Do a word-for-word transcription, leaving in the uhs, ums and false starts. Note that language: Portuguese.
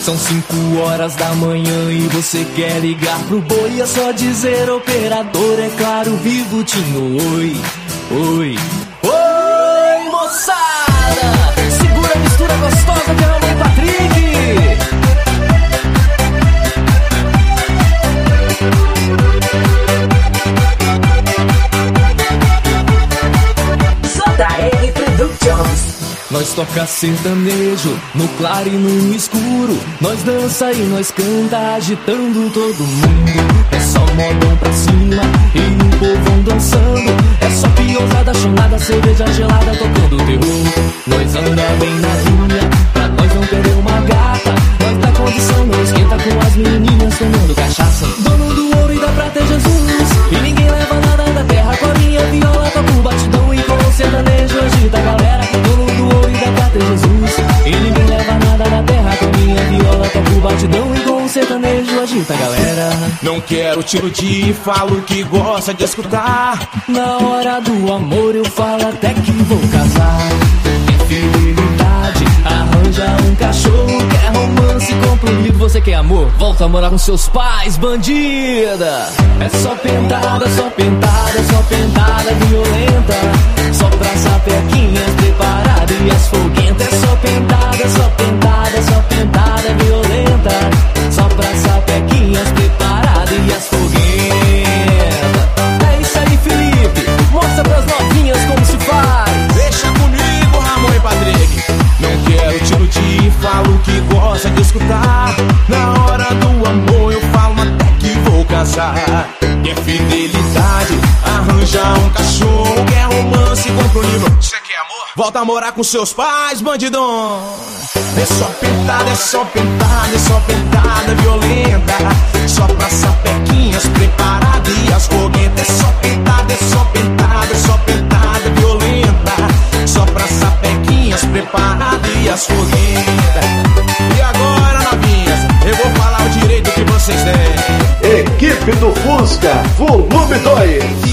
São cinco horas da manhã e você quer ligar pro boi. É só dizer operador, é claro, vivo Tinho. Oi, oi, oi, moçada! Segura a mistura gostosa que é a mãe Patrick. J R Productions. Nós toca sertanejo, no claro e no escuro. Nós dança e nós canta, agitando todo mundo. É só modão pra cima e o povão dançando. É só piozada, chonada, cerveja gelada, tocando terror. Nós anda bem na linha, pra nós não perder uma gata. Nós dá condição, não esquenta com as menininhas tomando cachaça. Dono do ouro e da prata é Jesus, e ninguém leva nada da terra. Com a minha viola toca o batidão e com o sertanejo agita a galera. Dono do ouro e da prata é Jesus, e ninguém leva nada da terra. Com a minha viola toca o batidão e com o sertanejo agita a galera. Não quero tiro de falo que gosta de escutar. Na hora do amor eu falo até que vou casar. Quer fidelidade, arranja um cachorro. Quer romance, compra um livro. Você quer amor? Volta a morar com seus pais, bandida. É só pentada, só pentada, só pentada violenta. Só pra sapequinhas preparadas e as foguentas. É só pentada, só pentada, só pentada violenta. Só pra sapequinhas preparadas e as foguentas. É isso aí, Felipe, mostra pras novinhas como se faz. Deixa comigo, Ramon e Patrick. Não quero tiro de falo que gosta de escutar. Na hora do amor eu falo até que vou casar. Quer fidelidade, arranja um cachorro. Quer romance, compra um livro. Você quer amor? Volta a morar com seus pais, bandidão. É só pentada, é só pentada, é só pentada violenta. Só pra sapequinhas preparadas e as foguetas. É só pentada, é só pentada, é só pentada violenta. Só pra sapequinhas preparadas e as foguetas. E agora, novinhas, eu vou falar o direito que vocês têm. Equipe do Fusca, volume dois.